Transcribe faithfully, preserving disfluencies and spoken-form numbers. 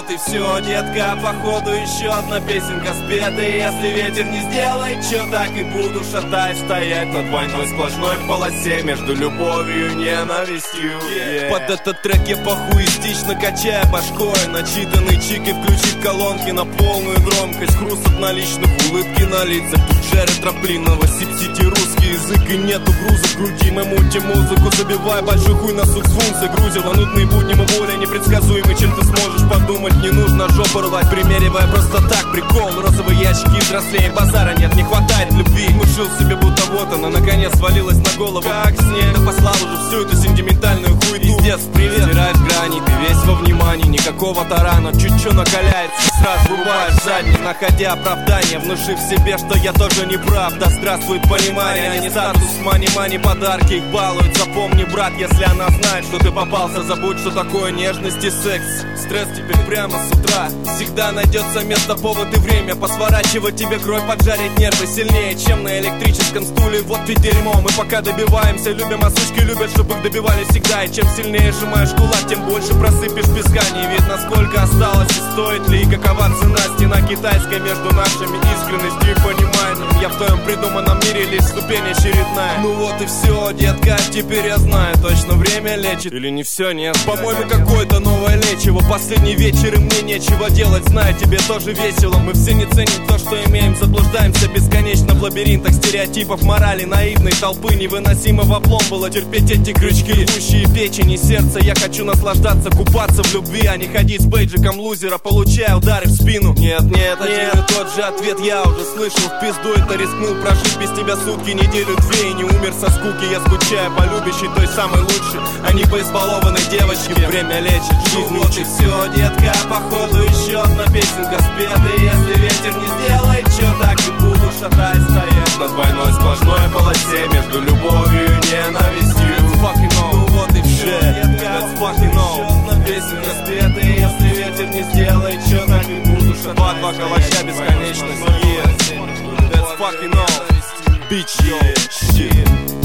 вот и все, детка, походу еще одна песенка спета. И если ветер не сделает, чё, так и буду шатать, стоять на двойной сплошной полосе между любовью и ненавистью. yeah. Под этот трек я похуистично качая башкой, начитанный чик и включить колонки на полную громкость. Хруст от наличных, улыбки на лицах, тут Джеред Траплинова, сип-сити, русский язык и нету груза в груди. Мы мутим музыку, забивай большой хуй на суксфункции, грузила нудные будни, мы более непредсказуемы, чем ты сможешь подумать. Не нужно жопу рвать, примеривая просто так прикол. Розовые ящики взрослее, базара нет, не хватает любви. Внушил себе, будто вот она наконец свалилась на голову. Как снег, да послал уже всю эту сентиментальную хуйню. Пиздец, привет, стирает грани, ты весь во внимании. Никакого тарана, чуть-чуть накаляется, сразу врубаешь задний, находя оправдание, внушив себе, что я тоже не прав. Да здравствует понимание, а не статус, мани-мани, подарки их балуют. Запомни, брат, если она знает, что ты попался, забудь, что такое нежность и секс. Стресс теперь прямо с утра, всегда найдется место, повод и время посворачивать тебе кровь, поджарить нервы сильнее, чем на электрическом стуле. Вот ты дерьмо, мы пока добиваемся, любим, а сучки любят, чтобы их добивали всегда. И чем сильнее сжимаешь кулак, тем больше просыпешь песка. Не видно, сколько осталось и стоит ли, и какова цена. Стена китайская между нашими искренностью и пониманием. Я в твоем придуманном мире лишь ступень очередная. Ну вот и все, детка, теперь я знаю точно, время лечит. Или не все, нет? По-моему, какое-то новое лечиво. Последний вечер и мне нечего делать, знаю, тебе тоже весело. Мы все не ценим то, что имеем, заблуждаемся бесконечно в лабиринтах стереотипов, морали, наивной толпы. Невыносимо в облом было терпеть эти крючки, рвущие печень и сердце. Я хочу наслаждаться, купаться в любви, а не ходить с бейджиком лузера, получая удары в спину. Нет, нет, один и тот же ответ я уже слышал. В пизду это рискнул прожить без тебя сутки, неделю, две и не умер со скуки. Я скучаю по любящей, той самой лучшей, а не по избалованной девочке. Время лечит, жизнь ну, вот и все, детка, походу еще одна песенка спета. И если ветер не сделает, чё, так и буду шатать, стоять на двойной сплошной полосе между любовью и ненавистью. Let's fucking know, ну вот и все, детка, let's fucking know. Еще одна песенка спета. И если ветер не сделает, чё, так и буду шатать. Два-два калача бесконечность, yeah. Let's fucking know, bitch, yo, shit.